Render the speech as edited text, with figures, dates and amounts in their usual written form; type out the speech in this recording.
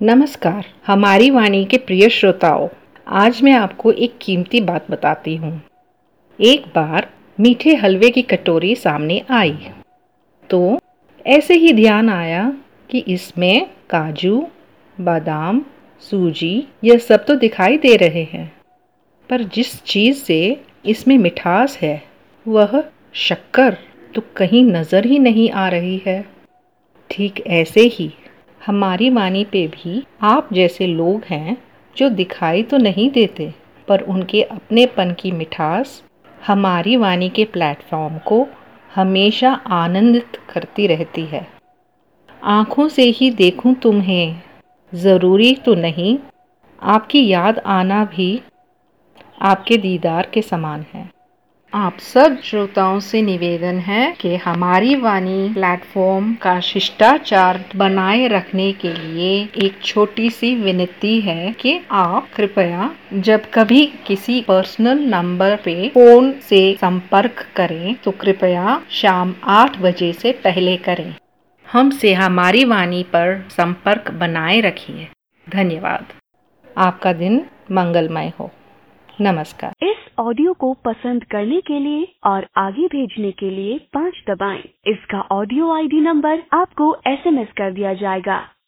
नमस्कार हमारी वाणी के प्रिय श्रोताओं, आज मैं आपको एक कीमती बात बताती हूँ। एक बार मीठे हलवे की कटोरी सामने आई तो ऐसे ही ध्यान आया कि इसमें काजू, बादाम, सूजी यह सब तो दिखाई दे रहे हैं, पर जिस चीज़ से इसमें मिठास है वह शक्कर तो कहीं नज़र ही नहीं आ रही है। ठीक ऐसे ही हमारी वाणी पे भी आप जैसे लोग हैं जो दिखाई तो नहीं देते, पर उनके अपनेपन की मिठास हमारी वाणी के प्लेटफॉर्म को हमेशा आनंदित करती रहती है। आँखों से ही देखूं तुम्हें ज़रूरी तो नहीं, आपकी याद आना भी आपके दीदार के समान है। आप सब श्रोताओं से निवेदन है कि हमारी वाणी प्लेटफॉर्म का शिष्टाचार बनाए रखने के लिए एक छोटी सी विनती है कि आप कृपया जब कभी किसी पर्सनल नंबर पे फोन से संपर्क करें तो कृपया शाम 8 बजे से पहले करें। हमसे हमारी वाणी पर संपर्क बनाए रखिए। धन्यवाद। आपका दिन मंगलमय हो। नमस्कार। इस ऑडियो को पसंद करने के लिए और आगे भेजने के लिए 5 दबाएं। इसका ऑडियो आईडी नंबर आपको SMS कर दिया जाएगा।